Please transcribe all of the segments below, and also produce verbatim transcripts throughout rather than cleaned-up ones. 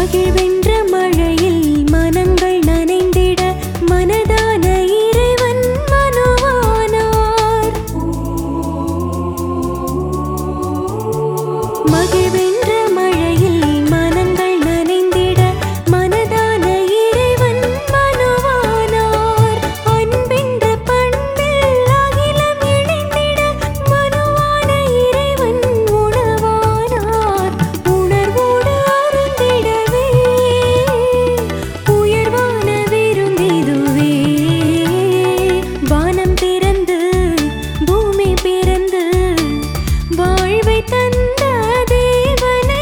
மகிழ்வென்ற மழையில் மனங்கள் நனைந்திட மனதான இறைவன் மனுவானார். மகிழ்வென்ற மழையில் மனங்கள் நனைந்திட மனதான இறைவன் மனுவானார். அன்பென்ற பண்பில் அகிலம் இணைந்திட மனுவான இறைவன் உணவானார். உணர்வோடு அருந்திடவே உயர்வான விருந்திதுவே. வானம் திறந்து பூமி பிறந்து வாழ்வை தந்த தேவனை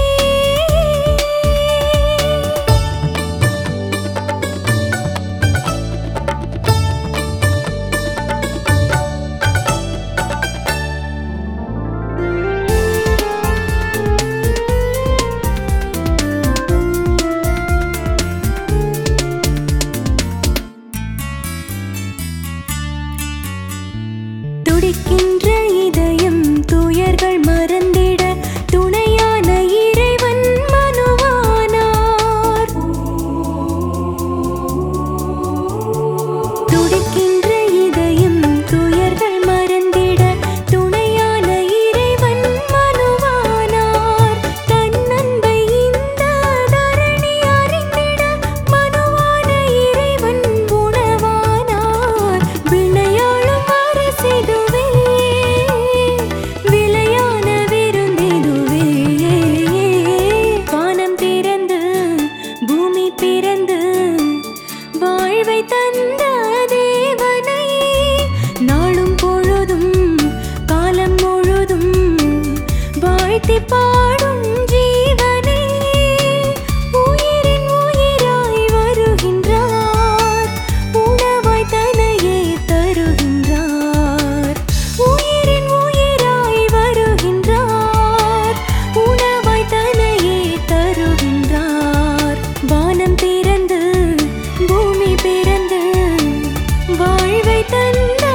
துடிக்கின்ற இதயம் துயர்கள் மறந்திட துணையான இறைவன் மனுவானார். துடிக்கின்ற இதயம் துயர்கள் மறந்திட துணையான இறைவன் மனுவானார். தன் அன்பை இந்த தரணி அறிந்திட மனுவான இறைவன் உணவானார். விளையாடும் அரசிதுவே விளையான விருந்திதுவே. வானம் திறந்து பூமி பிறந்து வாழ்வை தந்த தேவனை நாளும் பொழுதும் காலம் முழுதும் வாழ்த்தி பாடும் ஜீவனை உயிரின் உயிராய் வருகின்றார். உணவாய் தன்னையே தருகின்றார். உயிரின் உயிராய் வருகின்றார். உணவாய் தன்னையே தருகின்றார். வானம் திறந்து பூமி பிறந்து வாழ்வை தந்த